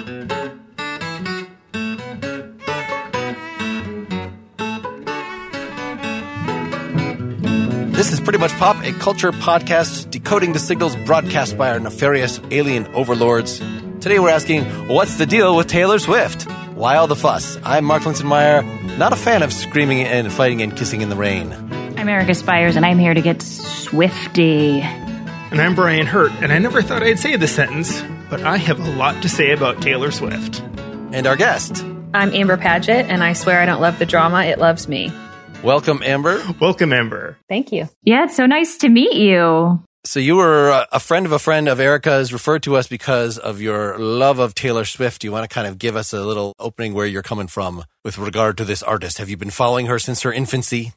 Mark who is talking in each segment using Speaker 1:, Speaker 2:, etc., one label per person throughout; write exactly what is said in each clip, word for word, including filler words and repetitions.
Speaker 1: This is Pretty Much Pop, a culture podcast decoding the signals broadcast by our nefarious alien overlords. Today we're asking, what's the deal with Taylor Swift? Why all the fuss? I'm Mark Linson-Meyer, not a fan of screaming and fighting and kissing in the rain.
Speaker 2: I'm Erica Spires, and I'm here to get Swifty.
Speaker 3: And I'm Brian Hurt, and I never thought I'd say this sentence, but I have a lot to say about Taylor Swift.
Speaker 1: And our guest.
Speaker 4: I'm Amber Padgett, and I swear I don't love the drama, it loves me.
Speaker 1: Welcome, Amber.
Speaker 3: Welcome, Amber.
Speaker 4: Thank you.
Speaker 2: Yeah, it's so nice to meet you.
Speaker 1: So you were a friend of a friend of Erica's, referred to us because of your love of Taylor Swift. Do you want to kind of give us a little opening where you're coming from with regard to this artist? Have you been following her since her infancy?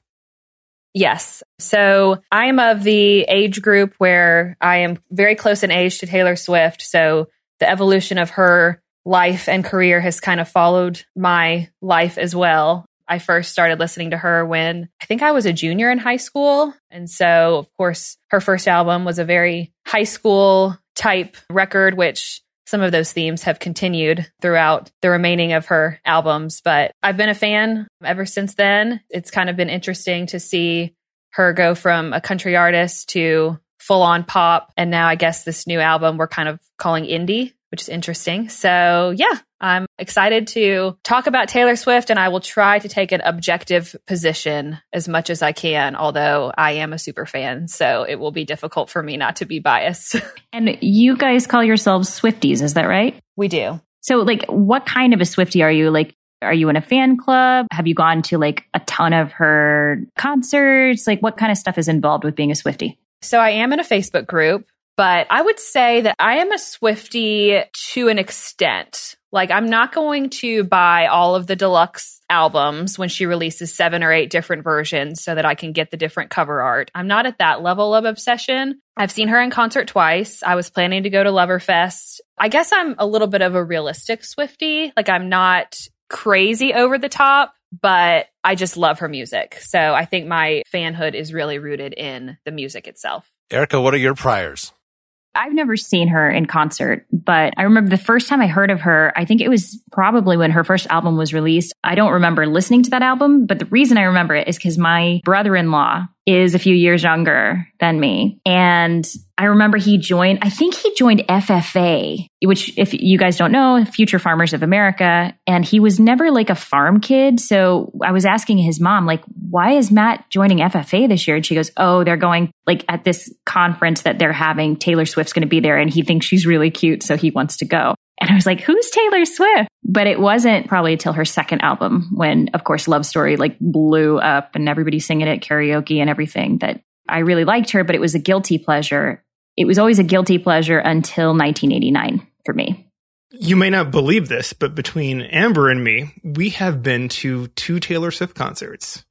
Speaker 4: Yes. So I am of the age group where I am very close in age to Taylor Swift. So the evolution of her life and career has kind of followed my life as well. I first started listening to her when I think I was a junior in high school. And so, of course, her first album was a very high school type record, which some of those themes have continued throughout the remaining of her albums. But I've been a fan ever since then. It's kind of been interesting to see her go from a country artist to full on pop. And now I guess this new album we're kind of calling indie, which is interesting. So yeah, I'm excited to talk about Taylor Swift, and I will try to take an objective position as much as I can, although I am a super fan, so it will be difficult for me not to be biased.
Speaker 2: And you guys call yourselves Swifties, is that right?
Speaker 4: We do.
Speaker 2: So like, what kind of a Swiftie are you? Like, are you in a fan club? Have you gone to like a ton of her concerts? Like, what kind of stuff is involved with being a Swiftie?
Speaker 4: So I am in a Facebook group, but I would say that I am a Swiftie to an extent. Like, I'm not going to buy all of the deluxe albums when she releases seven or eight different versions so that I can get the different cover art. I'm not at that level of obsession. I've seen her in concert twice. I was planning to go to Loverfest. I guess I'm a little bit of a realistic Swiftie. Like, I'm not crazy over the top, but I just love her music. So I think my fanhood is really rooted in the music itself.
Speaker 1: Erica, what are your priors?
Speaker 2: I've never seen her in concert, but I remember the first time I heard of her, I think it was probably when her first album was released. I don't remember listening to that album, but the reason I remember it is because my brother-in-law is a few years younger than me. And I remember he joined, I think he joined F F A, which if you guys don't know, Future Farmers of America. And he was never like a farm kid. So I was asking his mom, like, why is Matt joining F F A this year? And she goes, oh, they're going like at this conference that they're having. Taylor Swift's going to be there and he thinks she's really cute. So he wants to go. And I was like, who's Taylor Swift? But it wasn't probably until her second album when, of course, Love Story like blew up and everybody singing it at karaoke and everything that I really liked her, but it was a guilty pleasure. It was always a guilty pleasure until nineteen eighty-nine for me.
Speaker 3: You may not believe this, but between Amber and me, we have been to two Taylor Swift concerts.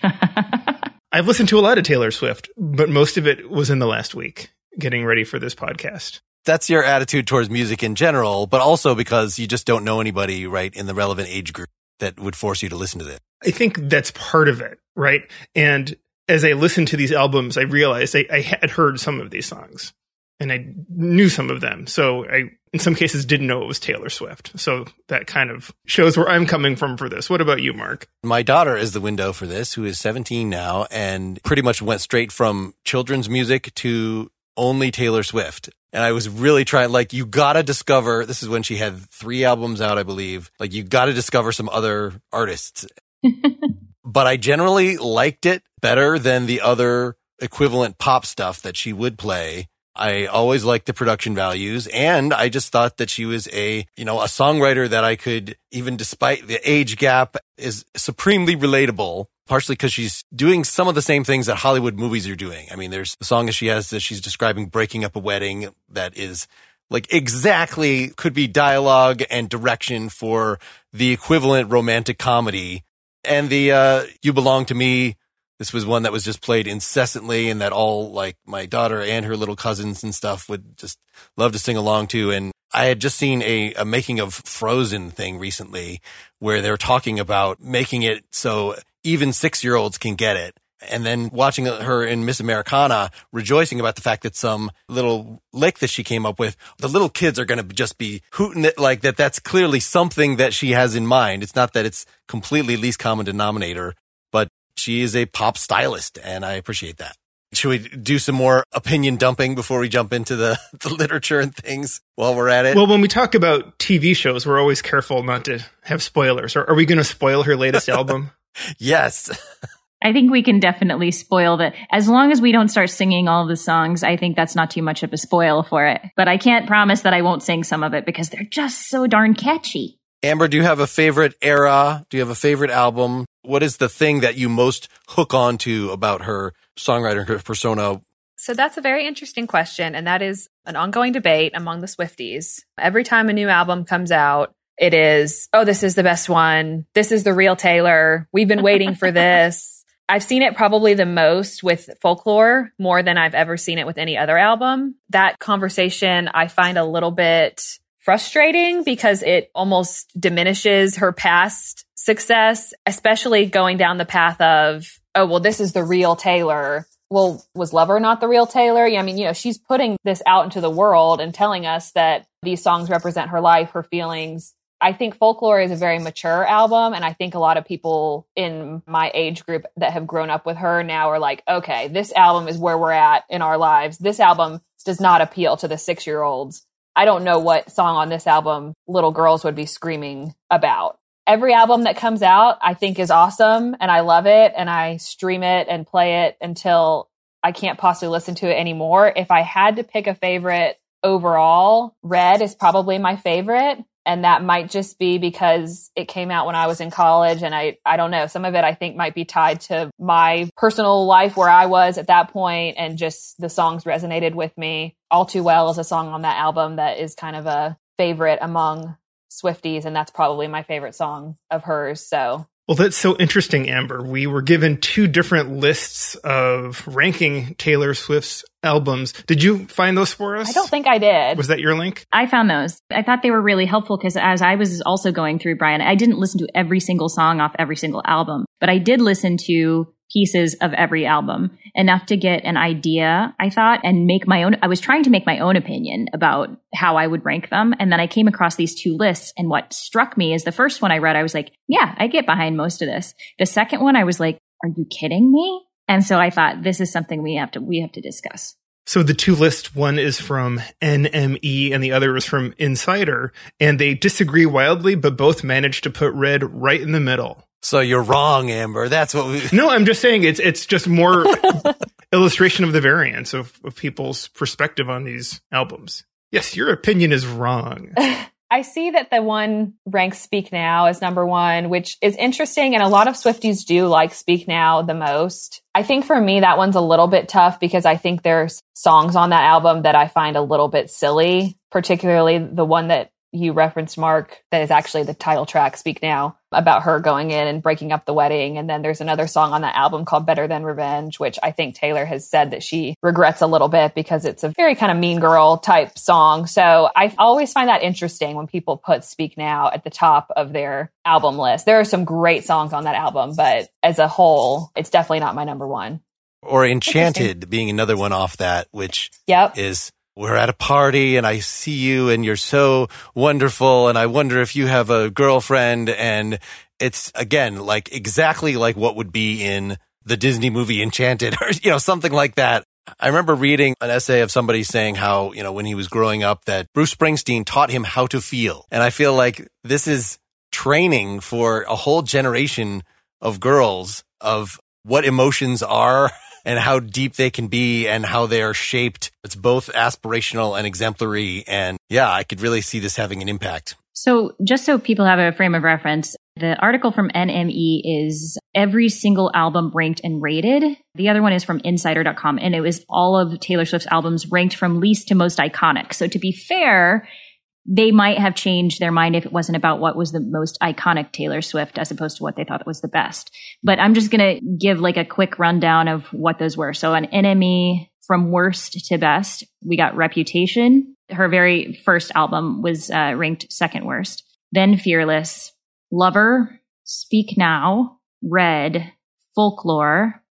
Speaker 3: I've listened to a lot of Taylor Swift, but most of it was in the last week, getting ready for this podcast.
Speaker 1: That's your attitude towards music in general, but also because you just don't know anybody, right, in the relevant age group that would force you to listen to this.
Speaker 3: I think that's part of it, right? And as I listened to these albums, I realized I, I had heard some of these songs and I knew some of them. So I, in some cases, didn't know it was Taylor Swift. So that kind of shows where I'm coming from for this. What about you, Mark?
Speaker 1: My daughter is the window for this, who is seventeen now, and pretty much went straight from children's music to only Taylor Swift. And I was really trying, like, you gotta discover, this is when she had three albums out, I believe. Like, you gotta discover some other artists. But I generally liked it better than the other equivalent pop stuff that she would play. I always liked the production values, and I just thought that she was a, you know, a songwriter that I could, even despite the age gap, is supremely relatable. Partially because she's doing some of the same things that Hollywood movies are doing. I mean, there's the song that she has that she's describing breaking up a wedding that is like exactly could be dialogue and direction for the equivalent romantic comedy. And the uh, You Belong to Me, this was one that was just played incessantly and that all like my daughter and her little cousins and stuff would just love to sing along to. And I had just seen a, a making of Frozen thing recently where they're talking about making it so even six-year-olds can get it. And then watching her in Miss Americana, rejoicing about the fact that some little lick that she came up with, the little kids are going to just be hooting it like that. That's clearly something that she has in mind. It's not that it's completely least common denominator, but she is a pop stylist, and I appreciate that. Should we do some more opinion dumping before we jump into the, the literature and things while we're at it?
Speaker 3: Well, when we talk about T V shows, we're always careful not to have spoilers. Are, are we going to spoil her latest album?
Speaker 1: Yes.
Speaker 2: I think we can definitely spoil that. As long as we don't start singing all the songs, I think that's not too much of a spoil for it. But I can't promise that I won't sing some of it because they're just so darn catchy.
Speaker 1: Amber, do you have a favorite era? Do you have a favorite album? What is the thing that you most hook on to about her songwriter, her persona?
Speaker 4: So that's a very interesting question, and that is an ongoing debate among the Swifties. Every time a new album comes out, it is, oh, this is the best one. This is the real Taylor. We've been waiting for this. I've seen it probably the most with Folklore, more than I've ever seen it with any other album. That conversation I find a little bit frustrating because it almost diminishes her past success, especially going down the path of, oh, well, this is the real Taylor. Well, was Lover not the real Taylor? Yeah, I mean, you know, she's putting this out into the world and telling us that these songs represent her life, her feelings. I think Folklore is a very mature album, and I think a lot of people in my age group that have grown up with her now are like, okay, this album is where we're at in our lives. This album does not appeal to the six-year-olds. I don't know what song on this album little girls would be screaming about. Every album that comes out, I think, is awesome, and I love it, and I stream it and play it until I can't possibly listen to it anymore. If I had to pick a favorite overall, Red is probably my favorite. And that might just be because it came out when I was in college. And I, I don't know, some of it I think might be tied to my personal life where I was at that point, and just the songs resonated with me. All Too Well is a song on that album that is kind of a favorite among Swifties. And that's probably my favorite song of hers. So.
Speaker 3: Well, that's so interesting, Amber. We were given two different lists of ranking Taylor Swift's albums. Did you find those for us?
Speaker 4: I don't think I did.
Speaker 3: Was that your link?
Speaker 2: I found those. I thought they were really helpful because as I was also going through, Brian, I didn't listen to every single song off every single album, but I did listen to pieces of every album, enough to get an idea, I thought, and make my own. I was trying to make my own opinion about how I would rank them. And then I came across these two lists. And what struck me is the first one I read, I was like, yeah, I get behind most of this. The second one, I was like, are you kidding me? And so I thought, this is something we have to, we have to discuss.
Speaker 3: So the two lists, one is from N M E and the other is from Insider, and they disagree wildly, but both managed to put Red right in the middle.
Speaker 1: So you're wrong, Amber. That's what we...
Speaker 3: No, I'm just saying it's it's just more illustration of the variance of, of people's perspective on these albums. Yes, your opinion is wrong.
Speaker 4: I see that the one ranks Speak Now as number one, which is interesting. And a lot of Swifties do like Speak Now the most. I think for me, that one's a little bit tough because I think there's songs on that album that I find a little bit silly, particularly the one that you referenced, Mark, that is actually the title track, Speak Now, about her going in and breaking up the wedding. And then there's another song on that album called Better Than Revenge, which I think Taylor has said that she regrets a little bit because it's a very kind of mean girl type song. So I always find that interesting when people put Speak Now at the top of their album list. There are some great songs on that album, but as a whole, it's definitely not my number one.
Speaker 1: Or Enchanted being another one off that, which
Speaker 4: yep.
Speaker 1: is... We're at a party and I see you and you're so wonderful. And I wonder if you have a girlfriend. And it's, again, like exactly like what would be in the Disney movie Enchanted or, you know, something like that. I remember reading an essay of somebody saying how, you know, when he was growing up that Bruce Springsteen taught him how to feel. And I feel like this is training for a whole generation of girls of what emotions are and how deep they can be and how they are shaped. It's both aspirational and exemplary. And yeah, I could really see this having an impact.
Speaker 2: So just so people have a frame of reference, the article from N M E is every single album ranked and rated. The other one is from insider dot com, and it was all of Taylor Swift's albums ranked from least to most iconic. So to be fair, they might have changed their mind if it wasn't about what was the most iconic Taylor Swift as opposed to what they thought was the best. But I'm just going to give like a quick rundown of what those were. So on N M E, from worst to best, we got Reputation. Her very first album was uh, ranked second worst. Then Fearless, Lover, Speak Now, Red, Folklore,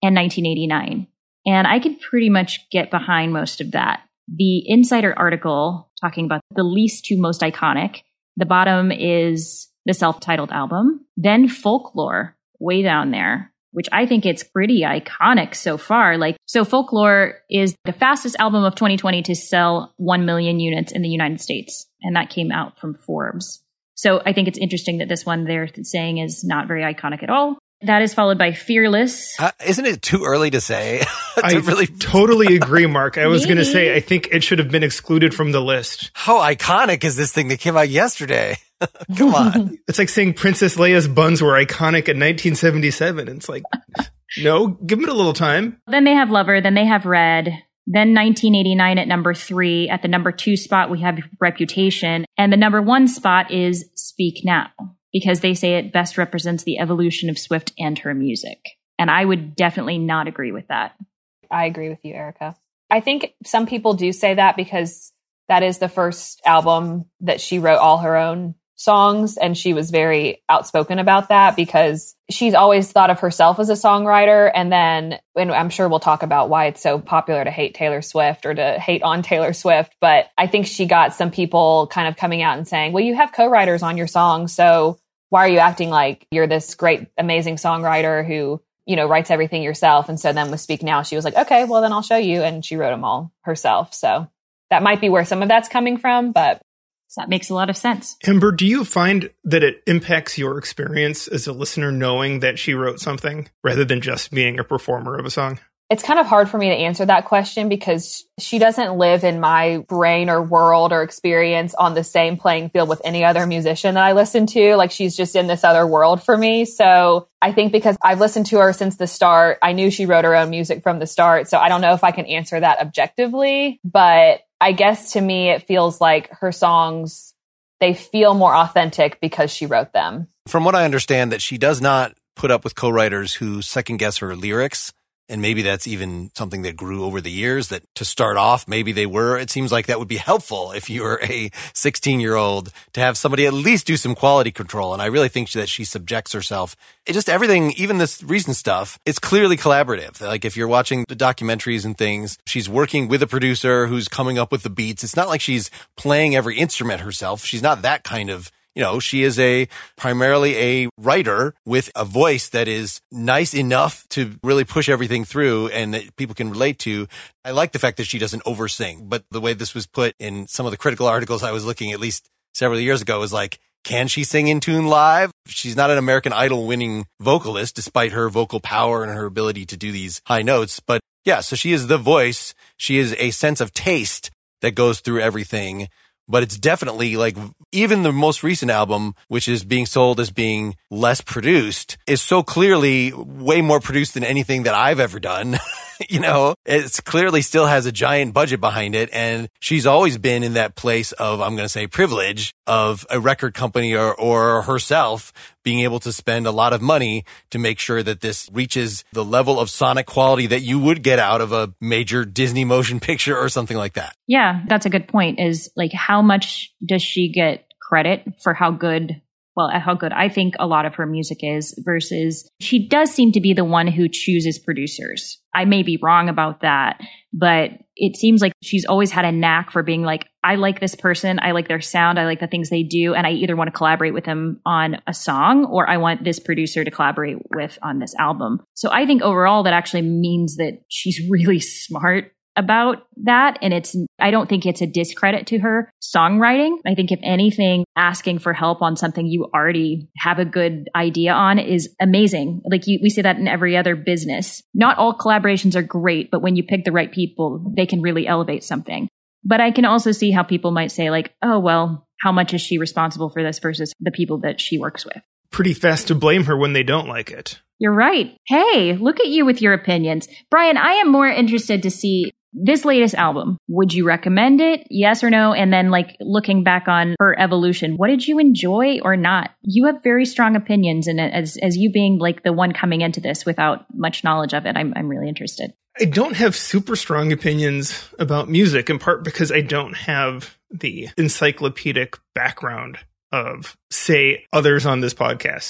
Speaker 2: and nineteen eighty-nine. And I could pretty much get behind most of that. The Insider article talking about the least to most iconic, the bottom is the self-titled album, then Folklore, way down there, which I think it's pretty iconic so far. Like, so Folklore is the fastest album of twenty twenty to sell one million units in the United States. And that came out from Forbes. So I think it's interesting that this one they're saying is not very iconic at all. That is followed by Fearless.
Speaker 1: Uh, isn't it too early to say? to
Speaker 3: I
Speaker 1: really...
Speaker 3: totally agree, Mark. I was going to
Speaker 2: Maybe.
Speaker 3: say, I think it should have been excluded from the list.
Speaker 1: How iconic is this thing that came out yesterday? Come on.
Speaker 3: It's like saying Princess Leia's buns were iconic in nineteen seventy-seven. It's like, no, give it a little time.
Speaker 2: Then they have Lover. Then they have Red. Then nineteen eighty-nine at number three. At the number two spot, we have Reputation. And the number one spot is Speak Now, because they say it best represents the evolution of Swift and her music. And I would definitely not agree with that.
Speaker 4: I agree with you, Erica. I think some people do say that because that is the first album that she wrote all her own songs. And she was very outspoken about that because she's always thought of herself as a songwriter. And then, and I'm sure we'll talk about why it's so popular to hate Taylor Swift or to hate on Taylor Swift. But I think she got some people kind of coming out and saying, well, you have co-writers on your songs. So why are you acting like you're this great, amazing songwriter who, you know, writes everything yourself? And so then with Speak Now, she was like, okay, well, then I'll show you. And she wrote them all herself. So that might be where some of that's coming from, but
Speaker 2: So that makes a lot of sense.
Speaker 3: Amber, do you find that it impacts your experience as a listener knowing that she wrote something rather than just being a performer of a song?
Speaker 4: it's kind of hard for me to answer that question because she doesn't live in my brain or world or experience on the same playing field with any other musician that I listen to. Like, she's just in this other world for me. So I think because I've listened to her since the start, I knew she wrote her own music from the start. So I don't know if I can answer that objectively, but I guess to me, it feels like her songs, they feel more authentic because she wrote them.
Speaker 1: From what I understand, that she does not put up with co-writers who second guess her lyrics. And maybe that's even something that grew over the years, that to start off, maybe they were. It seems like that would be helpful if you were a sixteen-year-old to have somebody at least do some quality control. And I really think that she subjects herself. It just everything, even this recent stuff, it's clearly collaborative. Like if you're watching the documentaries and things, she's working with a producer who's coming up with the beats. It's not like she's playing every instrument herself. She's not that kind of... You know, she is a primarily a writer with a voice that is nice enough to really push everything through and that people can relate to. I like the fact that she doesn't oversing, but the way this was put in some of the critical articles I was looking at least several years ago was like, can she sing in tune live? She's not an American Idol winning vocalist, despite her vocal power and her ability to do these high notes. But yeah, so she is the voice. She is a sense of taste that goes through everything. But it's definitely like even the most recent album, which is being sold as being less produced, is so clearly way more produced than anything that I've ever done. You know, it's clearly still has a giant budget behind it. And she's always been in that place of, I'm going to say, privilege of a record company or, or herself being able to spend a lot of money to make sure that this reaches the level of sonic quality that you would get out of a major Disney motion picture or something like that.
Speaker 2: Yeah, that's a good point, is like, how much does she get credit for how good, well, how good I think a lot of her music is, versus she does seem to be the one who chooses producers. I may be wrong about that, but it seems like she's always had a knack for being like, I like this person, I like their sound, I like the things they do, and I either want to collaborate with them on a song or I want this producer to collaborate with on this album. So I think overall that actually means that she's really smart about that. And it's, I don't think it's a discredit to her songwriting. I think if anything, asking for help on something you already have a good idea on is amazing. Like you, we say that in every other business. Not all collaborations are great, but when you pick the right people, they can really elevate something. But I can also see how people might say like, oh, well, how much is she responsible for this versus the people that she works with?
Speaker 3: Pretty fast to blame her when they don't like it.
Speaker 2: You're right. Hey, look at you with your opinions. Brian, I am more interested to see this latest album. Would you recommend it? Yes or no? And then like looking back on her evolution, what did you enjoy or not? You have very strong opinions in it as, as you being like the one coming into this without much knowledge of it. I'm, I'm really interested.
Speaker 3: I don't have super strong opinions about music, in part because I don't have the encyclopedic background of, say, others on this podcast.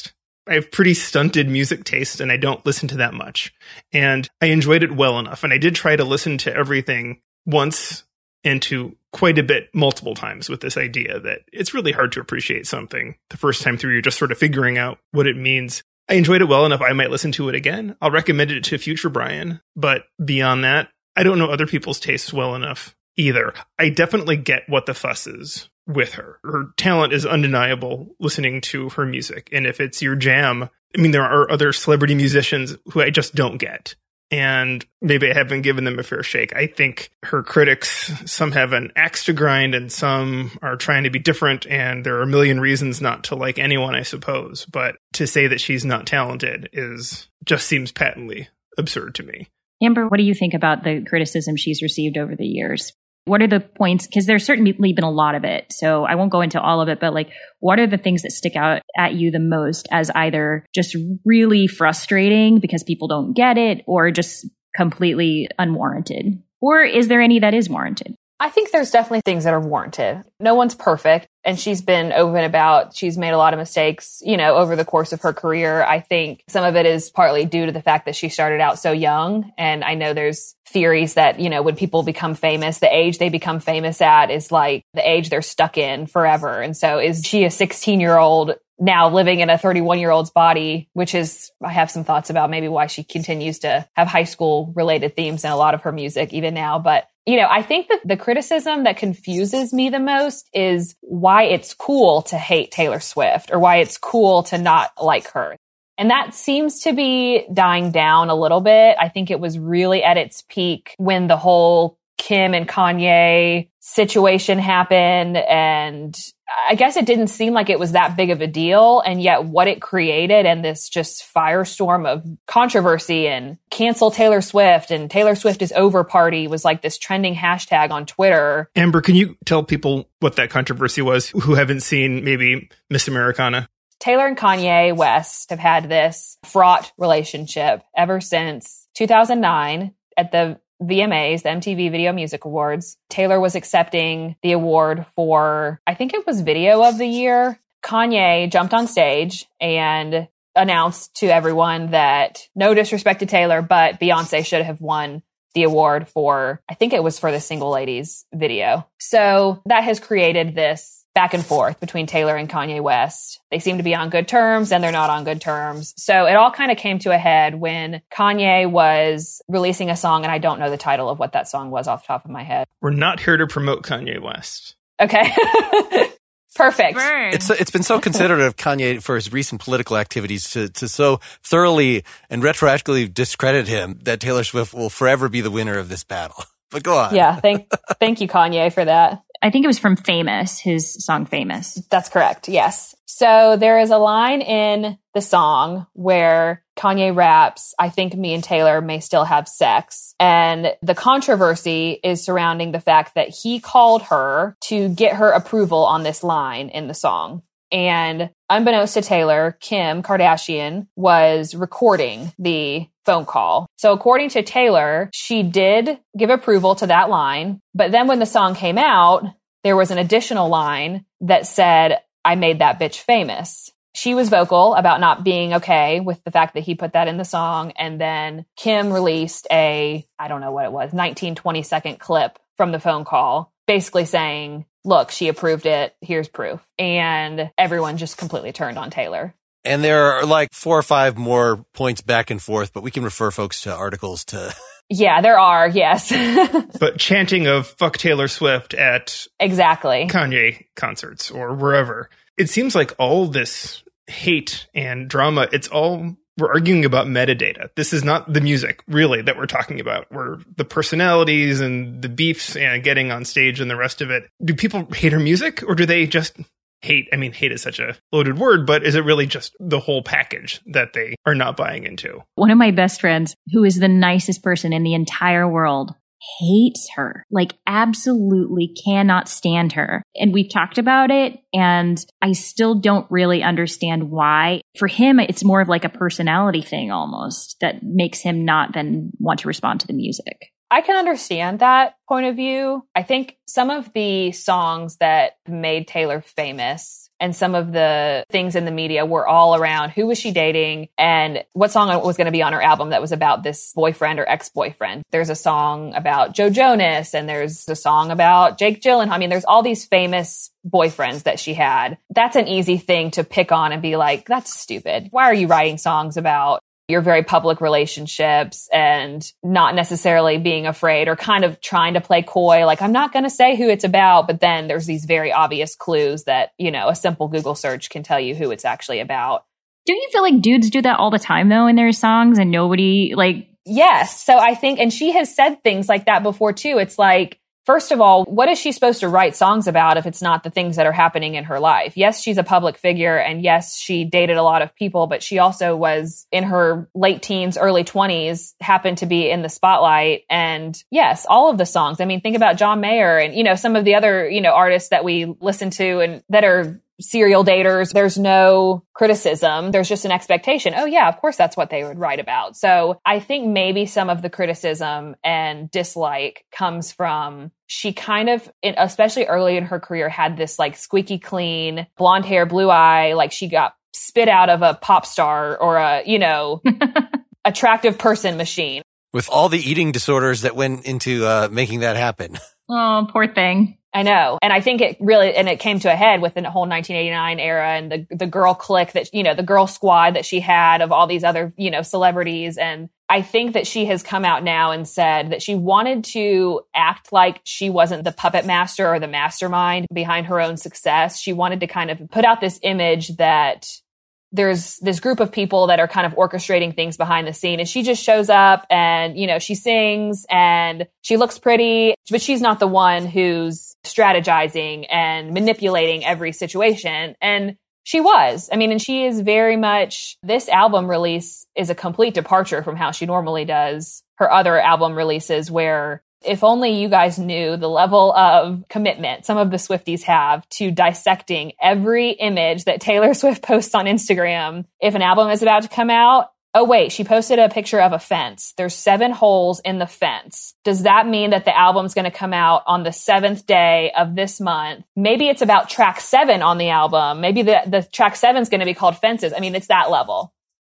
Speaker 3: I have pretty stunted music taste and I don't listen to that much. And I enjoyed it well enough. And I did try to listen to everything once and to quite a bit multiple times with this idea that it's really hard to appreciate something the first time through. You're just sort of figuring out what it means. I enjoyed it well enough. I might listen to it again. I'll recommend it to future Brian. But beyond that, I don't know other people's tastes well enough either. I definitely get what the fuss is with her. Her talent is undeniable listening to her music. And if it's your jam, I mean, there are other celebrity musicians who I just don't get. And maybe I haven't given them a fair shake. I think her critics, some have an axe to grind and some are trying to be different. And there are a million reasons not to like anyone, I suppose. But to say that she's not talented is just seems patently absurd to me.
Speaker 2: Amber, what do you think about the criticism she's received over the years? What are the points? Because there's certainly been a lot of it. So I won't go into all of it, but like, what are the things that stick out at you the most as either just really frustrating because people don't get it or just completely unwarranted? Or is there any that is warranted?
Speaker 4: I think there's definitely things that are warranted. No one's perfect. And she's been open about, she's made a lot of mistakes, you know, over the course of her career. I think some of it is partly due to the fact that she started out so young. And I know there's theories that, you know, when people become famous, the age they become famous at is like the age they're stuck in forever. And so is she a sixteen year old now living in a thirty-one year old's body, which is, I have some thoughts about maybe why she continues to have high school related themes in a lot of her music even now. But you know, I think that the criticism that confuses me the most is why it's cool to hate Taylor Swift or why it's cool to not like her. And that seems to be dying down a little bit. I think it was really at its peak when the whole Kim and Kanye situation happened. And I guess it didn't seem like it was that big of a deal. And yet what it created and this just firestorm of controversy and cancel Taylor Swift and Taylor Swift is over party was like this trending hashtag on Twitter.
Speaker 3: Amber, can you tell people what that controversy was who haven't seen maybe Miss Americana?
Speaker 4: Taylor and Kanye West have had this fraught relationship ever since two thousand nine at the V M As, the M T V Video Music Awards. Taylor was accepting the award for, I think it was Video of the Year. Kanye jumped on stage and announced to everyone that no disrespect to Taylor, but Beyonce should have won the award for, I think it was for the Single Ladies video. So that has created this back and forth between Taylor and Kanye West. They seem to be on good terms and they're not on good terms. So it all kind of came to a head when Kanye was releasing a song, and I don't know the title of what that song was off the top of my head.
Speaker 3: We're not here to promote Kanye West.
Speaker 4: Okay. Perfect.
Speaker 2: Burn.
Speaker 1: It's it's been so considerate of Kanye for his recent political activities to, to so thoroughly and retroactively discredit him that Taylor Swift will forever be the winner of this battle. But go on.
Speaker 4: Yeah. Thank, thank you, Kanye, for that.
Speaker 2: I think it was from Famous, his song Famous.
Speaker 4: That's correct. Yes. So there is a line in the song where Kanye raps, I think me and Taylor may still have sex. And the controversy is surrounding the fact that he called her to get her approval on this line in the song. And unbeknownst to Taylor, Kim Kardashian was recording the phone call. So according to Taylor, she did give approval to that line. But then when the song came out, there was an additional line that said, I made that bitch famous. She was vocal about not being okay with the fact that he put that in the song. And then Kim released a, I don't know what it was, nineteen, twenty second clip from the phone call, basically saying, look, she approved it. Here's proof. And everyone just completely turned on Taylor.
Speaker 1: And there are like four or five more points back and forth, but we can refer folks to articles to...
Speaker 4: Yeah, there are. Yes.
Speaker 3: But chanting of fuck Taylor Swift at
Speaker 4: exactly
Speaker 3: Kanye concerts or wherever. It seems like all this hate and drama, it's all, we're arguing about metadata. This is not the music really that we're talking about. We're the personalities and the beefs and getting on stage and the rest of it. Do people hate her music or do they just hate? I mean, hate is such a loaded word, but is it really just the whole package that they are not buying into?
Speaker 2: One of my best friends, who is the nicest person in the entire world, hates her, like absolutely cannot stand her. And we've talked about it, and I still don't really understand why. For him, it's more of like a personality thing almost that makes him not then want to respond to the music.
Speaker 4: I can understand that point of view. I think some of the songs that made Taylor famous and some of the things in the media were all around who was she dating and what song was going to be on her album that was about this boyfriend or ex-boyfriend. There's a song about Joe Jonas and there's a song about Jake Gyllenhaal. I mean, there's all these famous boyfriends that she had. That's an easy thing to pick on and be like, that's stupid. Why are you writing songs about your very public relationships and not necessarily being afraid or kind of trying to play coy? Like, I'm not going to say who it's about, but then there's these very obvious clues that, you know, a simple Google search can tell you who it's actually about.
Speaker 2: Don't you feel like dudes do that all the time, though, in their songs and nobody, like...
Speaker 4: Yes. So I think, and she has said things like that before, too. It's like, first of all, what is she supposed to write songs about if it's not the things that are happening in her life? Yes, she's a public figure, and yes, she dated a lot of people, but she also was in her late teens, early twenties, happened to be in the spotlight. And yes, all of the songs. I mean, think about John Mayer and, you know, some of the other, you know, artists that we listen to and that are serial daters. There's no criticism. There's just an expectation. Oh yeah, of course that's what they would write about. So I think maybe some of the criticism and dislike comes from she kind of, especially early in her career, had this like squeaky clean, blonde hair, blue eye, like she got spit out of a pop star or a, you know, attractive person machine.
Speaker 1: With all the eating disorders that went into uh, making that happen.
Speaker 2: Oh, poor thing.
Speaker 4: I know. And I think it really, and it came to a head within the whole nineteen eighty-nine era and the, the girl clique that, you know, the girl squad that she had of all these other, you know, celebrities. And I think that she has come out now and said that she wanted to act like she wasn't the puppet master or the mastermind behind her own success. She wanted to kind of put out this image that there's this group of people that are kind of orchestrating things behind the scene. And she just shows up and, you know, she sings and she looks pretty, but she's not the one who's strategizing and manipulating every situation. And she was. I mean, and she is very much, this album release is a complete departure from how she normally does her other album releases, where if only you guys knew the level of commitment some of the Swifties have to dissecting every image that Taylor Swift posts on Instagram. If an album is about to come out, oh wait, she posted a picture of a fence. There's seven holes in the fence. Does that mean that the album's going to come out on the seventh day of this month? Maybe it's about track seven on the album. Maybe the, the track seven is going to be called Fences. I mean, it's that level.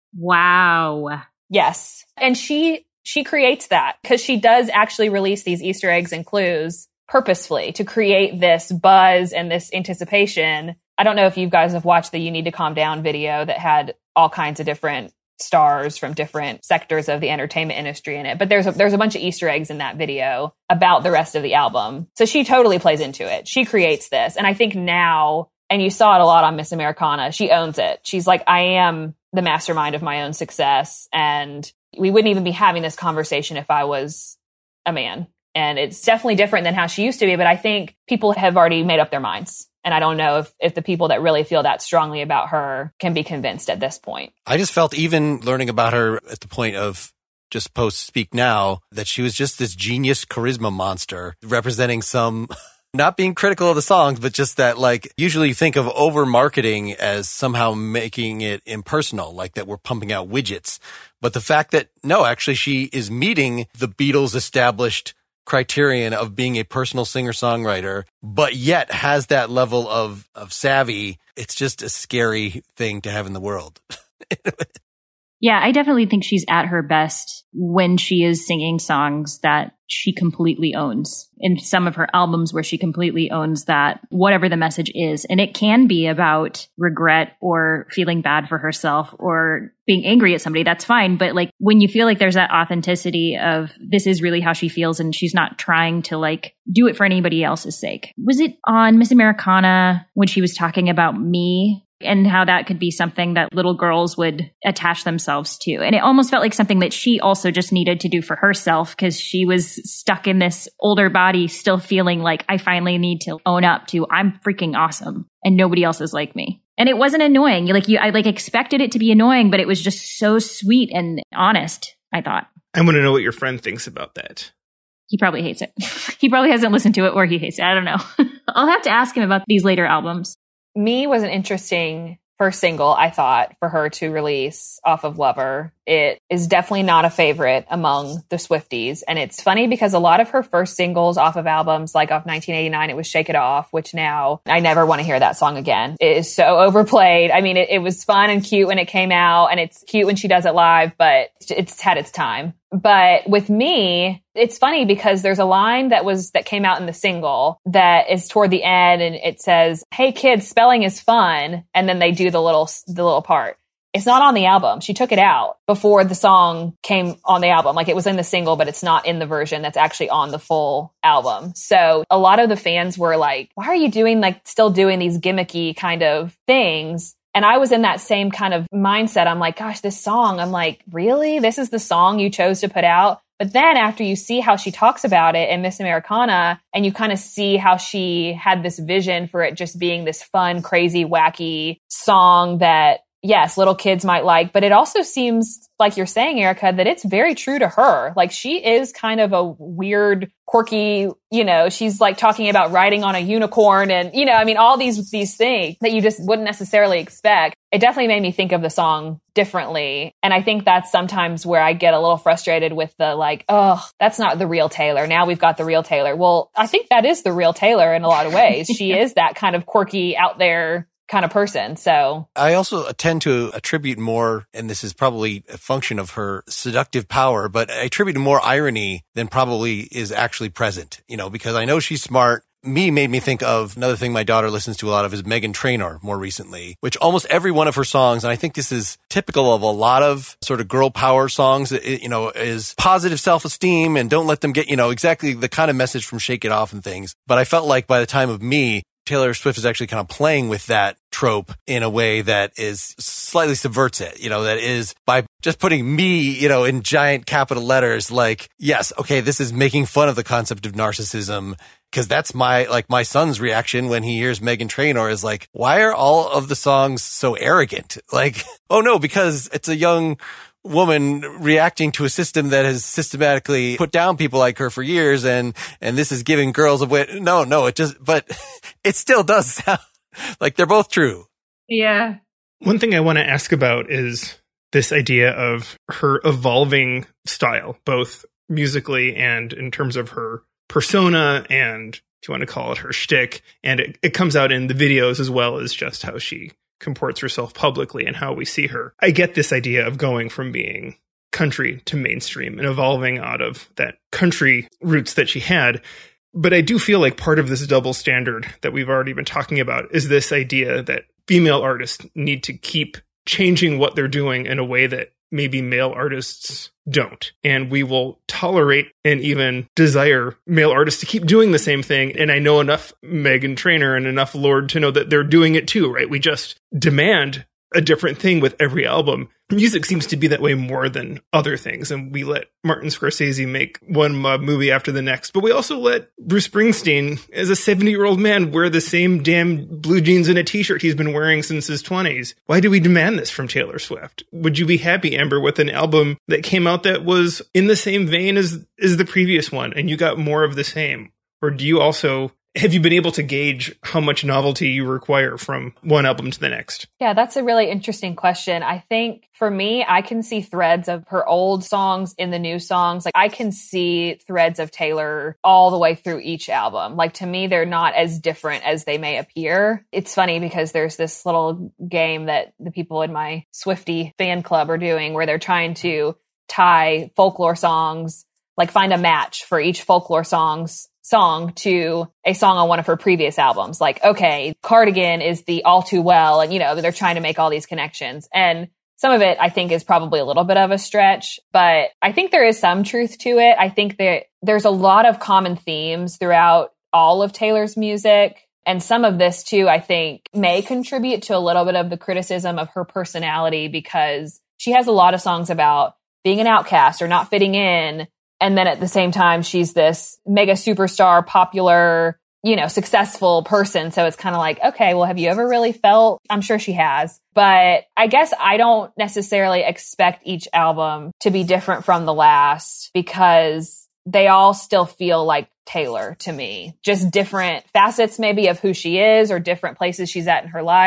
Speaker 2: Wow.
Speaker 4: Yes. And she... She creates that because she does actually release these Easter eggs and clues purposefully to create this buzz and this anticipation. I don't know if you guys have watched the You Need to Calm Down video that had all kinds of different stars from different sectors of the entertainment industry in it. But there's a, there's a bunch of Easter eggs in that video about the rest of the album. So she totally plays into it. She creates this. And I think now, and you saw it a lot on Miss Americana, she owns it. She's like, I am the mastermind of my own success. And we wouldn't even be having this conversation if I was a man. And it's definitely different than how she used to be. But I think people have already made up their minds. And I don't know if, if the people that really feel that strongly about her can be convinced at this point.
Speaker 1: I just felt, even learning about her at the point of just post Speak Now, that she was just this genius charisma monster representing some... Not being critical of the songs, but just that, like, usually you think of over marketing as somehow making it impersonal, like that we're pumping out widgets. But the fact that, no, actually she is meeting the Beatles' established criterion of being a personal singer-songwriter, but yet has that level of, of savvy, it's just a scary thing to have in the world.
Speaker 2: Yeah, I definitely think she's at her best when she is singing songs that she completely owns. In some of her albums where she completely owns that, whatever the message is. And it can be about regret or feeling bad for herself or being angry at somebody. That's fine. But like when you feel like there's that authenticity of this is really how she feels and she's not trying to like do it for anybody else's sake. Was it on Miss Americana when she was talking about me? And how that could be something that little girls would attach themselves to. And it almost felt like something that she also just needed to do for herself because she was stuck in this older body, still feeling like I finally need to own up to I'm freaking awesome and nobody else is like me. And it wasn't annoying. Like you, I like expected it to be annoying, but it was just so sweet and honest, I thought.
Speaker 3: I want to know what your friend thinks about that.
Speaker 2: He probably hates it. He probably hasn't listened to it or he hates it. I don't know. I'll have to ask him about these later albums.
Speaker 4: Me was an interesting first single, I thought, for her to release off of Lover. It is definitely not a favorite among the Swifties. And it's funny because a lot of her first singles off of albums, like off nineteen eighty-nine, it was Shake It Off, which now I never want to hear that song again. It is so overplayed. I mean, it, it was fun and cute when it came out, and it's cute when she does it live, but it's had its time. But with Me, it's funny because there's a line that was that came out in the single that is toward the end, and it says, "Hey kids, spelling is fun," and then they do the little the little part. It's not on the album. She took it out before the song came on the album. Like, it was in the single, but it's not in the version that's actually on the full album. So a lot of the fans were like, why are you doing like still doing these gimmicky kind of things? And I was in that same kind of mindset. I'm like, gosh, this song, I'm like, really? This is the song you chose to put out? But then after you see how she talks about it in Miss Americana, and you kind of see how she had this vision for it just being this fun, crazy, wacky song that, yes, little kids might like, but it also seems like you're saying, Erica, that it's very true to her. Like, she is kind of a weird, quirky, you know, she's like talking about riding on a unicorn and, you know, I mean, all these, these things that you just wouldn't necessarily expect. It definitely made me think of the song differently. And I think that's sometimes where I get a little frustrated with the like, oh, that's not the real Taylor. Now we've got the real Taylor. Well, I think that is the real Taylor in a lot of ways. She is that kind of quirky, out there kind of person. So
Speaker 1: I also tend to attribute more, and this is probably a function of her seductive power, but I attribute more irony than probably is actually present, you know, because I know she's smart. Me made me think of another thing my daughter listens to a lot of is Meghan Trainor more recently, which almost every one of her songs, and I think this is typical of a lot of sort of girl power songs, it, you know, is positive self-esteem and don't let them get, you know, exactly the kind of message from Shake It Off and things. But I felt like by the time of Me, Taylor Swift is actually kind of playing with that trope in a way that is slightly subverts it, you know, that is by just putting me, you know, in giant capital letters, like, yes, okay, this is making fun of the concept of narcissism, because that's my, like, my son's reaction when he hears Meghan Trainor is like, why are all of the songs so arrogant? Like, oh no, because it's a young woman reacting to a system that has systematically put down people like her for years, and and this is giving girls a way. No, no, it just, but it still does sound like they're both true.
Speaker 2: Yeah.
Speaker 3: One thing I want to ask about is this idea of her evolving style, both musically and in terms of her persona, and if you want to call it her shtick, and it, it comes out in the videos as well as just how she comports herself publicly and how we see her. I get this idea of going from being country to mainstream and evolving out of that country roots that she had. But I do feel like part of this double standard that we've already been talking about is this idea that female artists need to keep changing what they're doing in a way that maybe male artists don't. And we will tolerate and even desire male artists to keep doing the same thing. And I know enough Meghan Trainor and enough Lorde to know that they're doing it too, right? We just demand a different thing with every album. Music seems to be that way more than other things. And we let Martin Scorsese make one mob movie after the next. But we also let Bruce Springsteen, as a seventy-year-old man, wear the same damn blue jeans and a t-shirt he's been wearing since his twenties. Why do we demand this from Taylor Swift? Would you be happy, Amber, with an album that came out that was in the same vein as, as the previous one, and you got more of the same? Or do you also... have you been able to gauge how much novelty you require from one album to the next?
Speaker 4: Yeah, that's a really interesting question. I think for me, I can see threads of her old songs in the new songs. Like, I can see threads of Taylor all the way through each album. Like, to me, they're not as different as they may appear. It's funny because there's this little game that the people in my Swiftie fan club are doing where they're trying to tie folklore songs, like find a match for each folklore songs song to a song on one of her previous albums. Like, okay, Cardigan is the All Too Well. And, you know, they're trying to make all these connections. And some of it, I think, is probably a little bit of a stretch, but I think there is some truth to it. I think that there's a lot of common themes throughout all of Taylor's music. And some of this, too, I think may contribute to a little bit of the criticism of her personality, because she has a lot of songs about being an outcast or not fitting in. And then at the same time, she's this mega superstar, popular, you know, successful person. So it's kind of like, okay, well, have you ever really felt? I'm sure she has. But I guess I don't necessarily expect each album to be different from the last, because they all still feel like Taylor to me. Just different facets maybe of who she is, or different places she's at in her life.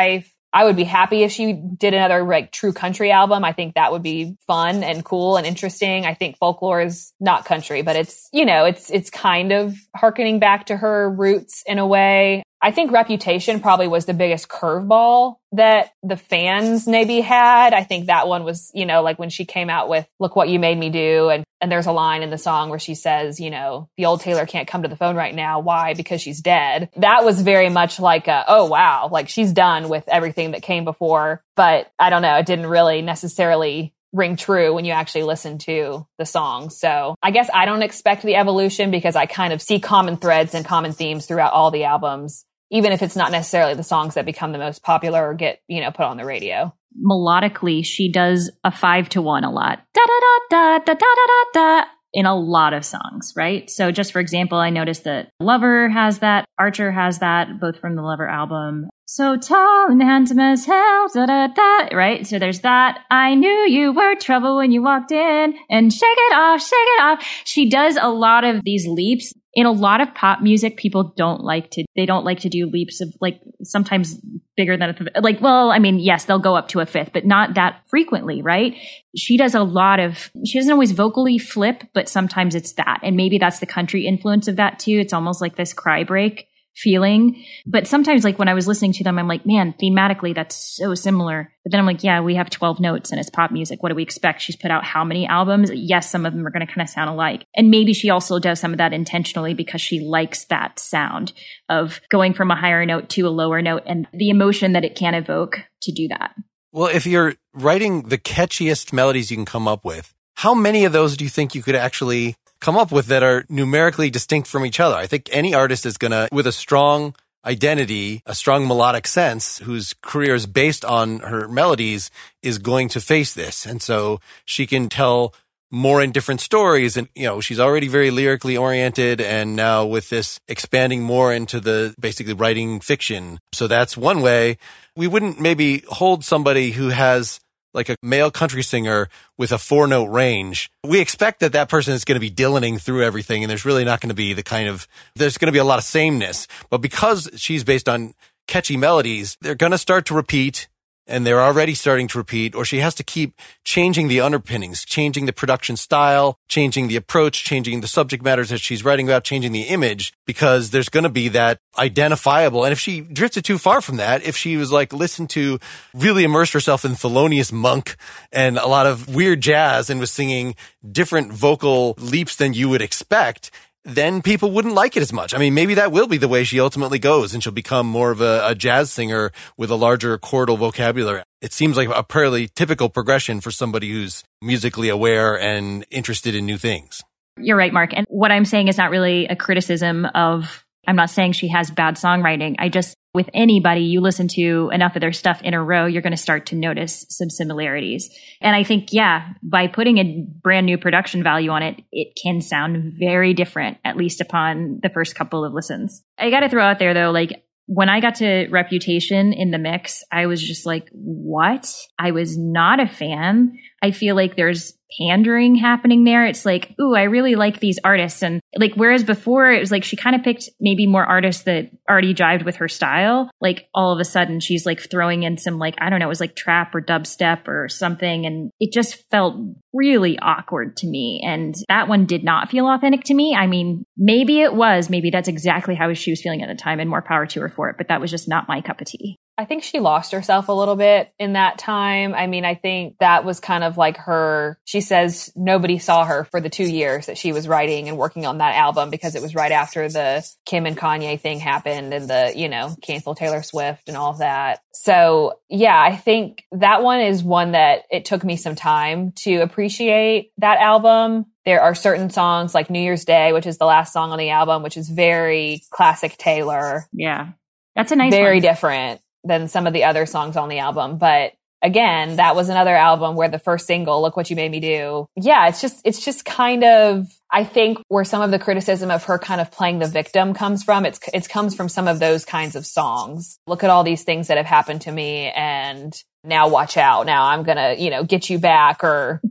Speaker 4: I would be happy if she did another like true country album. I think that would be fun and cool and interesting. I think folklore is not country, but it's, you know, it's, it's kind of hearkening back to her roots in a way. I think Reputation probably was the biggest curveball that the fans maybe had. I think that one was, you know, like when she came out with Look What You Made Me Do. And, and there's a line in the song where she says, you know, the old Taylor can't come to the phone right now. Why? Because she's dead. That was very much like, a, oh, wow, like she's done with everything that came before. But I don't know, it didn't really necessarily ring true when you actually listen to the song. So I guess I don't expect the evolution because I kind of see common threads and common themes throughout all the albums, even if it's not necessarily the songs that become the most popular or get, you know, put on the radio.
Speaker 2: Melodically, she does a five to one a lot. Da da da da da da da da in a lot of songs, right? So just for example, I noticed that Lover has that, Archer has that, both from the Lover album. So tall and handsome as hell, da da da, right? So there's that. I knew you were trouble when you walked in, and shake it off, shake it off. She does a lot of these leaps. In a lot of pop music, people don't like to, they don't like to do leaps of like sometimes bigger than a fifth. Like, well, I mean, yes, they'll go up to a fifth, but not that frequently, right? She does a lot of, she doesn't always vocally flip, but sometimes it's that. And maybe that's the country influence of that too. It's almost like this cry break feeling. But sometimes like when I was listening to them, I'm like, man, thematically, that's so similar. But then I'm like, yeah, we have twelve notes and it's pop music. What do we expect? She's put out how many albums? Yes, some of them are going to kind of sound alike. And maybe she also does some of that intentionally because she likes that sound of going from a higher note to a lower note and the emotion that it can evoke to do that.
Speaker 1: Well, if you're writing the catchiest melodies you can come up with, how many of those do you think you could actually come up with that are numerically distinct from each other? I think any artist is going to, with a strong identity, a strong melodic sense, whose career is based on her melodies, is going to face this. And so she can tell more and different stories. And, you know, she's already very lyrically oriented. And now with this expanding more into the basically writing fiction. So that's one way. We wouldn't maybe hold somebody who has like a male country singer with a four note range. We expect that that person is going to be Dylaning through everything. And there's really not going to be the kind of, there's going to be a lot of sameness. But because she's based on catchy melodies, they're going to start to repeat. And they're already starting to repeat, or she has to keep changing the underpinnings, changing the production style, changing the approach, changing the subject matters that she's writing about, changing the image, because there's going to be that identifiable. And if she drifted too far from that, if she was like, listen to, really immersed herself in Thelonious Monk and a lot of weird jazz and was singing different vocal leaps than you would expect, then people wouldn't like it as much. I mean, maybe that will be the way she ultimately goes and she'll become more of a, a jazz singer with a larger chordal vocabulary. It seems like a fairly typical progression for somebody who's musically aware and interested in new things.
Speaker 2: You're right, Mark. And what I'm saying is not really a criticism of, I'm not saying she has bad songwriting. I just, with anybody, you listen to enough of their stuff in a row, you're going to start to notice some similarities. And I think, yeah, by putting a brand new production value on it, it can sound very different, at least upon the first couple of listens. I got to throw out there, though, like, when I got to Reputation in the mix, I was just like, what? I was not a fan. I feel like there's pandering happening there. It's like, ooh, I really like these artists. And like, whereas before it was like, she kind of picked maybe more artists that already jived with her style. Like all of a sudden she's like throwing in some like, I don't know, it was like trap or dubstep or something. And it just felt really awkward to me. And that one did not feel authentic to me. I mean, maybe it was, maybe that's exactly how she was feeling at the time and more power to her for it. But that was just not my cup of tea.
Speaker 4: I think she lost herself a little bit in that time. I mean, I think that was kind of like her, she says nobody saw her for the two years that she was writing and working on that album because it was right after the Kim and Kanye thing happened and the, you know, cancel Taylor Swift and all of that. So yeah, I think that one is one that it took me some time to appreciate that album. There are certain songs like New Year's Day, which is the last song on the album, which is very classic Taylor.
Speaker 2: Yeah. That's a nice
Speaker 4: Very
Speaker 2: one.
Speaker 4: different than some of the other songs on the album. But again, that was another album where the first single, Look What You Made Me Do. Yeah, it's just, it's just kind of, I think where some of the criticism of her kind of playing the victim comes from, it's, it comes from some of those kinds of songs. Look at all these things that have happened to me and now watch out. Now I'm going to, you know, get you back or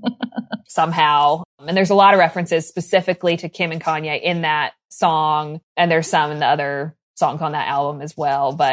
Speaker 4: somehow. And there's a lot of references specifically to Kim and Kanye in that song. And there's some in the other songs on that album as well. But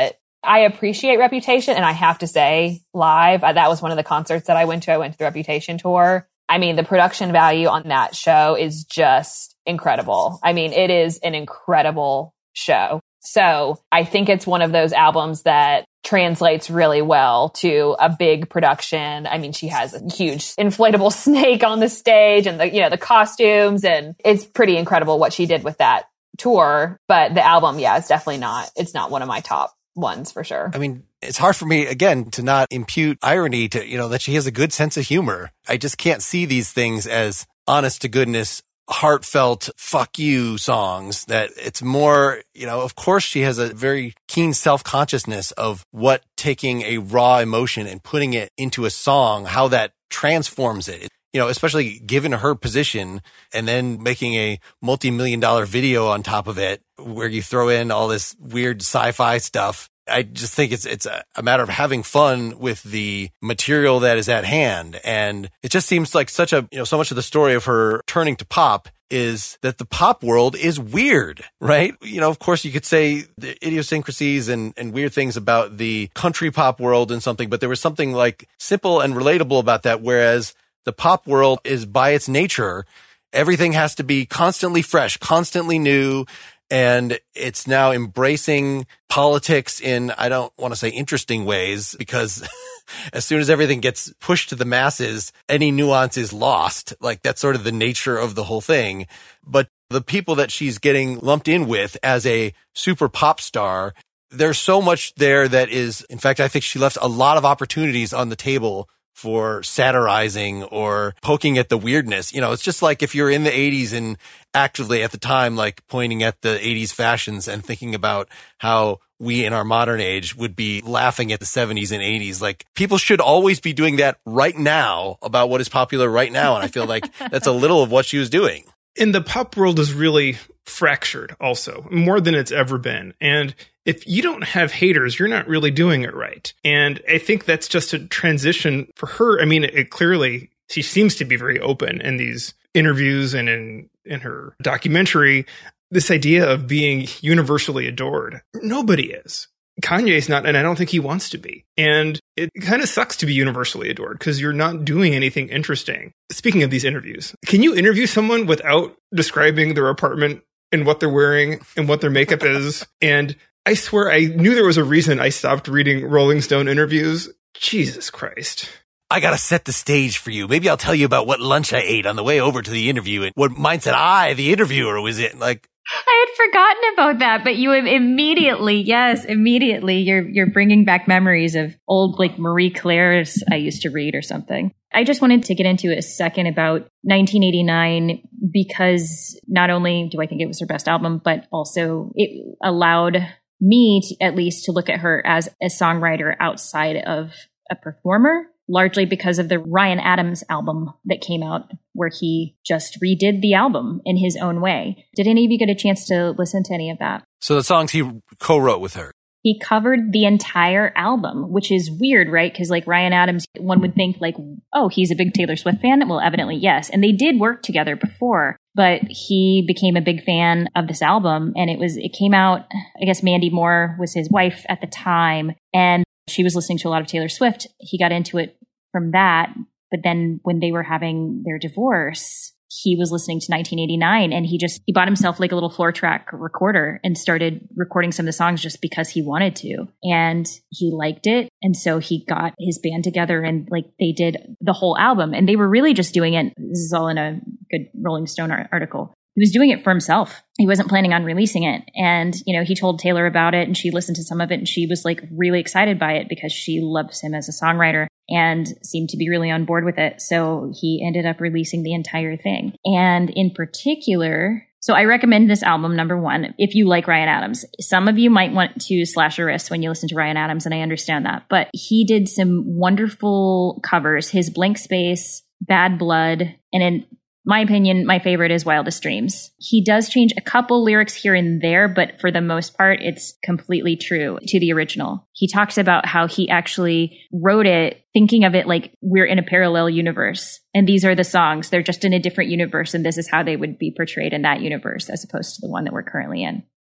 Speaker 4: I appreciate Reputation. And I have to say, live, uh, that was one of the concerts that I went to. I went to the Reputation tour. I mean, the production value on that show is just incredible. I mean, it is an incredible show. So I think it's one of those albums that translates really well to a big production. I mean, she has a huge inflatable snake on the stage and the, you know, the costumes, and it's pretty incredible what she did with that tour. But the album, yeah, it's definitely not, it's not one of my top ones for sure.
Speaker 1: I mean, it's hard for me, again, to not impute irony to, you know, that she has a good sense of humor. I just can't see these things as honest to goodness, heartfelt fuck you songs. That it's more, you know, of course she has a very keen self-consciousness of what taking a raw emotion and putting it into a song, how that transforms it. You know, especially given her position, and then making a multi-million dollar video on top of it where you throw in all this weird sci-fi stuff. I just think it's it's a, a matter of having fun with the material that is at hand. And it just seems like such a, you know, so much of the story of her turning to pop is that the pop world is weird, right? You know, of course you could say the idiosyncrasies and, and weird things about the country pop world and something, but there was something like simple and relatable about that. Whereas the pop world is, by its nature, everything has to be constantly fresh, constantly new. And it's now embracing politics in, I don't want to say interesting ways, because as soon as everything gets pushed to the masses, any nuance is lost. Like, that's sort of the nature of the whole thing. But the people that she's getting lumped in with as a super pop star, there's so much there that is, in fact, I think she left a lot of opportunities on the table for satirizing or poking at the weirdness. You know, it's just like if you're in the eighties and actively at the time, like pointing at the eighties fashions and thinking about how we in our modern age would be laughing at the seventies and eighties. Like, people should always be doing that right now about what is popular right now. And I feel like that's a little of what she was doing.
Speaker 3: And the pop world is really fractured also, more than it's ever been. And if you don't have haters, you're not really doing it right. And I think that's just a transition for her. I mean, it, it clearly, she seems to be very open in these interviews and in, in her documentary, this idea of being universally adored. Nobody is. Kanye's not, and I don't think he wants to be. And it kind of sucks to be universally adored because you're not doing anything interesting. Speaking of these interviews, can you interview someone without describing their apartment and what they're wearing and what their makeup is? And I swear I knew there was a reason I stopped reading Rolling Stone interviews. Jesus Christ.
Speaker 1: I got to set the stage for you. Maybe I'll tell you about what lunch I ate on the way over to the interview and what mindset I, the interviewer, was in. Like,
Speaker 2: I had forgotten about that, but you immediately, yes, immediately, you're you're bringing back memories of old, like, Marie Claire's I used to read or something. I just wanted to get into a second about nineteen eighty-nine, because not only do I think it was her best album, but also it allowed me to, at least, to look at her as a songwriter outside of a performer, largely because of the Ryan Adams album that came out, where he just redid the album in his own way. Did any of you get a chance to listen to any of that?
Speaker 1: So the songs he co-wrote with her.
Speaker 2: He covered the entire album, which is weird, right? Because, like, Ryan Adams, one would think, like, oh, he's a big Taylor Swift fan. Well, evidently, yes. And they did work together before, but he became a big fan of this album. And it was, it came out, I guess Mandy Moore was his wife at the time, and she was listening to a lot of Taylor Swift. He got into it from that. But then when they were having their divorce, he was listening to nineteen eighty-nine, and he just, he bought himself like a little four track recorder and started recording some of the songs just because he wanted to. And he liked it. And so he got his band together and, like, they did the whole album, and they were really just doing it. This is all in a good Rolling Stone article. He was doing it for himself. He wasn't planning on releasing it. And, you know, he told Taylor about it, and she listened to some of it, and she was, like, really excited by it because she loves him as a songwriter and seemed to be really on board with it. So he ended up releasing the entire thing. And in particular, so I recommend this album, number one, if you like Ryan Adams. Some of you might want to slash your wrists when you listen to Ryan Adams, and I understand that. But he did some wonderful covers. His Blank Space, Bad Blood, and in my opinion, my favorite is Wildest Dreams. He does change a couple lyrics here and there, but for the most part, it's completely true to the original. He talks about how he actually wrote it thinking of it like we're in a parallel universe. And these are the songs. They're just in a different universe. And this is how they would be portrayed in that universe as opposed to the one that we're currently in.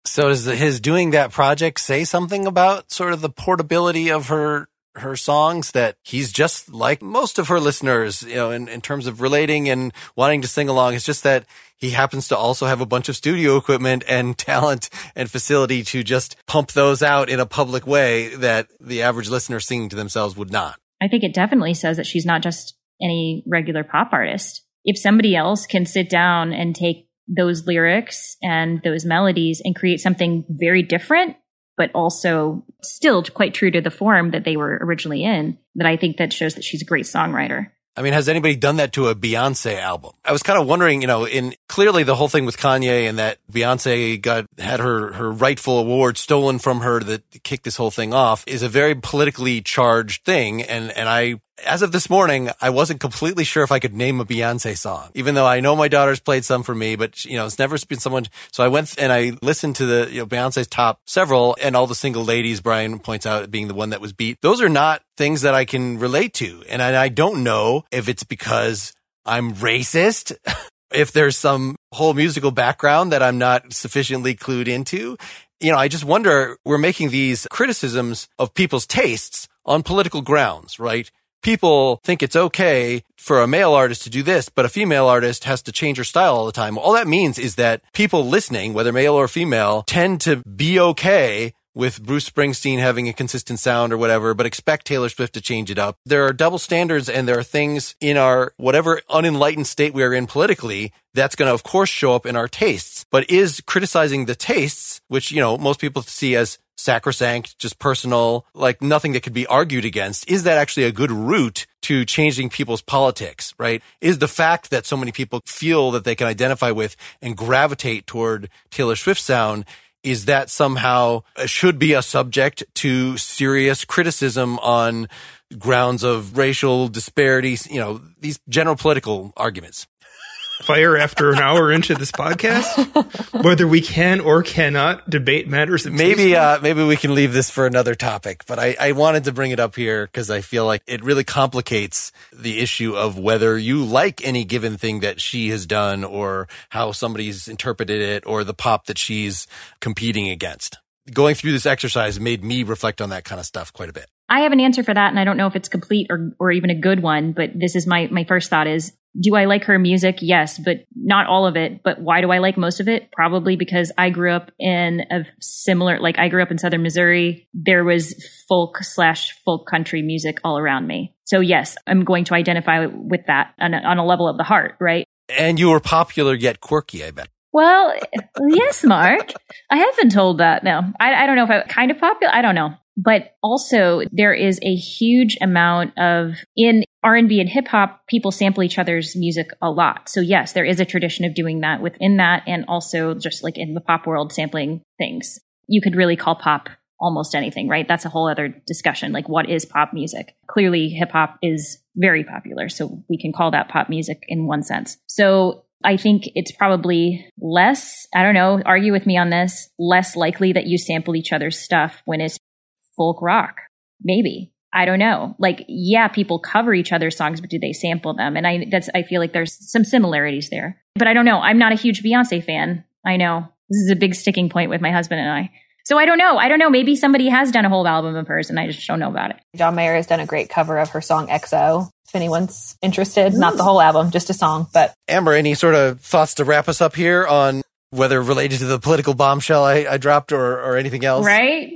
Speaker 1: So does his doing that project say something about sort of the portability of her her songs, that he's just like most of her listeners, you know, in, in terms of relating and wanting to sing along? It's just that he happens to also have a bunch of studio equipment and talent and facility to just pump those out in a public way that the average listener singing to themselves would not.
Speaker 2: I think it definitely says that she's not just any regular pop artist. If somebody else can sit down and take those lyrics and those melodies and create something very different, but also still quite true to the form that they were originally in, that I think that shows that she's a great songwriter.
Speaker 1: I mean, has anybody done that to a Beyonce album? I was kind of wondering, you know, in clearly the whole thing with Kanye and that Beyonce got had her, her rightful award stolen from her that kicked this whole thing off is a very politically charged thing. And, and I, as of this morning, I wasn't completely sure if I could name a Beyonce song, even though I know my daughter's played some for me, but you know, it's never been someone. So I went and I listened to the, you know, Beyonce's top several, and all the single ladies, Brian points out, being the one that was beat. Those are not things that I can relate to. And I, I don't know if it's because I'm racist, if there's some whole musical background that I'm not sufficiently clued into. You know, I just wonder, we're making these criticisms of people's tastes on political grounds, right? People think it's okay for a male artist to do this, but a female artist has to change her style all the time. All that means is that people listening, whether male or female, tend to be okay with Bruce Springsteen having a consistent sound or whatever, but expect Taylor Swift to change it up. There are double standards, and there are things in our whatever unenlightened state we are in politically that's going to, of course, show up in our tastes. But is criticizing the tastes, which, you know, most people see as sacrosanct, just personal, like nothing that could be argued against, is that actually a good route to changing people's politics, right? Is the fact that so many people feel that they can identify with and gravitate toward Taylor Swift's sound, is that somehow should be a subject to serious criticism on grounds of racial disparities, you know, these general political arguments?
Speaker 3: Fire after an hour into this podcast, whether we can or cannot debate matters of
Speaker 1: maybe uh maybe we can leave this for another topic, but I, I wanted to bring it up here because I feel like it really complicates the issue of whether you like any given thing that she has done or how somebody's interpreted it or the pop that she's competing against. Going through this exercise made me reflect on that kind of stuff quite a bit.
Speaker 2: I have an answer for that, and I don't know if it's complete or, or even a good one, but this is my, my first thought is, do I like her music? Yes, but not all of it. But why do I like most of it? Probably because I grew up in a similar, like I grew up in Southern Missouri. There was folk slash folk country music all around me. So yes, I'm going to identify with that on a, on a level of the heart, right?
Speaker 1: And you were popular yet quirky, I bet.
Speaker 2: Well, yes, Mark. I have been told that. No, I, I don't know if I'm kind of popular. I don't know. But also there is a huge amount of, in R and B and hip hop, people sample each other's music a lot. So yes, there is a tradition of doing that within that. And also just like in the pop world, sampling things. You could really call pop almost anything, right? That's a whole other discussion. Like, what is pop music? Clearly hip hop is very popular. So we can call that pop music in one sense. So I think it's probably less, I don't know, argue with me on this, less likely that you sample each other's stuff when it's folk rock. Maybe. I don't know. Like, yeah, people cover each other's songs, but do they sample them? And I that's I feel like there's some similarities there. But I don't know. I'm not a huge Beyonce fan. I know. This is a big sticking point with my husband and I. So I don't know. I don't know. Maybe somebody has done a whole album of hers and I just don't know about it.
Speaker 4: John Mayer has done a great cover of her song X O. If anyone's interested, Ooh. Not the whole album, just a song. But
Speaker 1: Amber, any sort of thoughts to wrap us up here on whether related to the political bombshell I, I dropped or, or anything else?
Speaker 2: Right?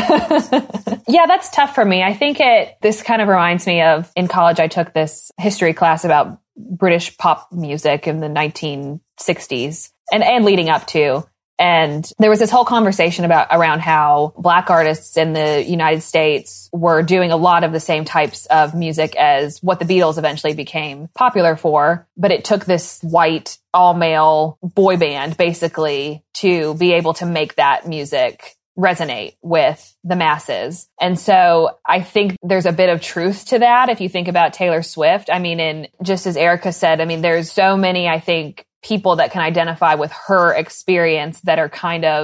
Speaker 4: Yeah, that's tough for me. I think it, this kind of reminds me of in college, I took this history class about British pop music in the nineteen sixties and, and leading up to. And there was this whole conversation about around how Black artists in the United States were doing a lot of the same types of music as what the Beatles eventually became popular for. But it took this white, all male boy band basically to be able to make that music resonate with the masses. And so I think there's a bit of truth to that. If you think about Taylor Swift, I mean, and just as Erica said, I mean, there's so many, I think, people that can identify with her experience that are kind of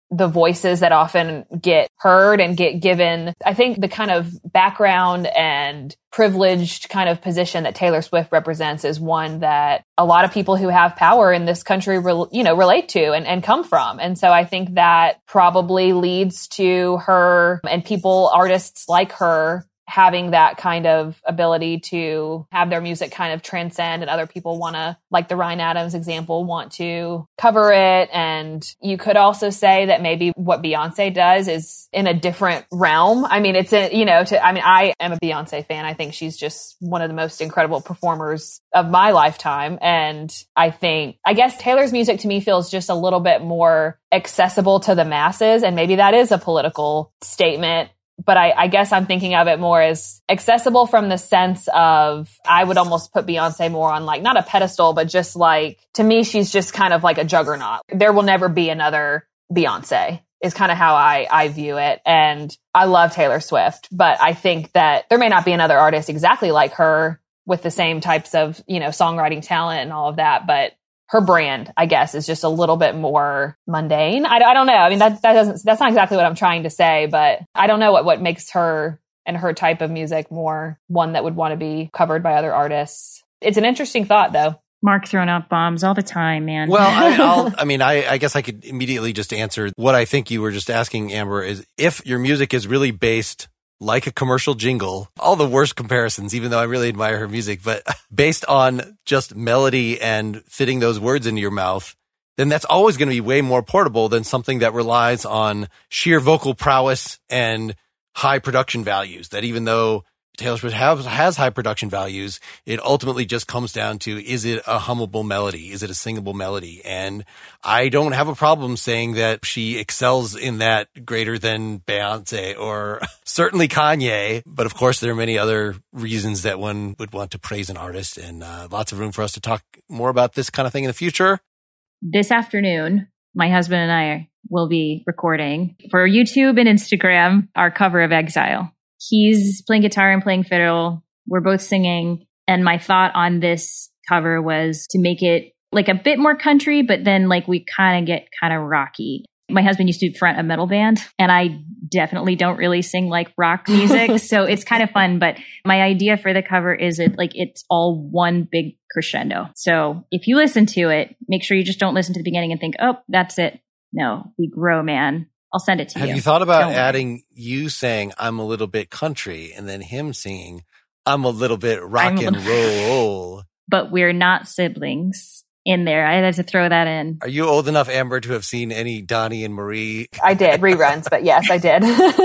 Speaker 4: the voices that often get heard and get given. I think the kind of background and privileged kind of position that Taylor Swift represents is one that a lot of people who have power in this country, re- you know, relate to and, and come from. And so I think that probably leads to her and people, artists like her, having that kind of ability to have their music kind of transcend, and other people want to, like the Ryan Adams example, want to cover it. And you could also say that maybe what Beyonce does is in a different realm. I mean, it's a, you know, to, I mean, I am a Beyonce fan. I think she's just one of the most incredible performers of my lifetime. And I think, I guess Taylor's music to me feels just a little bit more accessible to the masses. And maybe that is a political statement. But I, I guess I'm thinking of it more as accessible from the sense of, I would almost put Beyonce more on like, not a pedestal, but just like, to me, she's just kind of like a juggernaut. There will never be another Beyonce is kind of how I, I view it. And I love Taylor Swift, but I think that there may not be another artist exactly like her with the same types of, you know, songwriting talent and all of that. But her brand, I guess, is just a little bit more mundane. I, I don't know. I mean, that, that doesn't, that's not exactly what I'm trying to say, but I don't know what, what makes her and her type of music more one that would want to be covered by other artists. It's an interesting thought, though.
Speaker 2: Mark throwing out bombs all the time, man.
Speaker 1: Well, I, I'll, I mean, I, I guess I could immediately just answer what I think you were just asking, Amber, is if your music is really based like a commercial jingle, all the worst comparisons, even though I really admire her music, but based on just melody and fitting those words into your mouth, then that's always going to be way more portable than something that relies on sheer vocal prowess and high production values. That even though Taylor Swift has, has high production values, it ultimately just comes down to, is it a hummable melody? Is it a singable melody? And I don't have a problem saying that she excels in that greater than Beyonce or certainly Kanye. But of course, there are many other reasons that one would want to praise an artist, and uh, lots of room for us to talk more about this kind of thing in the future.
Speaker 2: This afternoon, my husband and I will be recording for YouTube and Instagram our cover of Exile. He's playing guitar and playing fiddle. We're both singing. And my thought on this cover was to make it like a bit more country, but then like we kind of get kind of rocky. My husband used to front a metal band, and I definitely don't really sing like rock music. So it's kind of fun. But my idea for the cover is it like it's all one big crescendo. So if you listen to it, make sure you just don't listen to the beginning and think, oh, that's it. No, we grow, man. I'll send it to
Speaker 1: Have
Speaker 2: you.
Speaker 1: you thought about
Speaker 2: Don't
Speaker 1: adding worry. you saying, I'm a little bit country, and then him singing, I'm a little bit rock
Speaker 2: I'm
Speaker 1: and roll?
Speaker 2: But we're not siblings in there. I had to throw that in.
Speaker 1: Are you old enough, Amber, to have seen any Donnie and Marie?
Speaker 4: I did reruns, but yes, I did.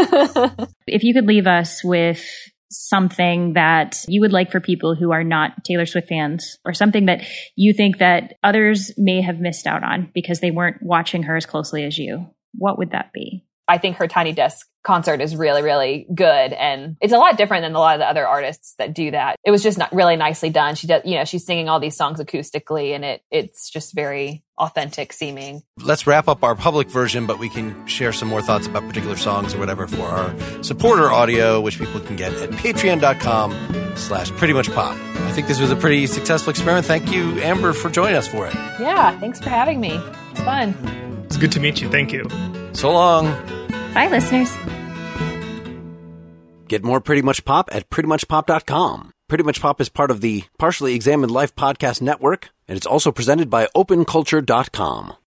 Speaker 2: If you could leave us with something that you would like for people who are not Taylor Swift fans, or something that you think that others may have missed out on because they weren't watching her as closely as you, what would that be?
Speaker 4: I think her Tiny Desk concert is really, really good. And it's a lot different than a lot of the other artists that do that. It was just not really nicely done. She does, you know, she's singing all these songs acoustically, and it it's just very authentic seeming.
Speaker 1: Let's wrap up our public version, but we can share some more thoughts about particular songs or whatever for our supporter audio, which people can get at patreon.com slash pretty much pop. I think this was a pretty successful experiment. Thank you, Amber, for joining us for it.
Speaker 4: Yeah, thanks for having me. It's fun.
Speaker 3: It's good to meet you. Thank you.
Speaker 1: So long.
Speaker 2: Bye, listeners.
Speaker 1: Get more Pretty Much Pop at pretty much pop dot com. Pretty Much Pop is part of the Partially Examined Life podcast network, and it's also presented by open culture dot com.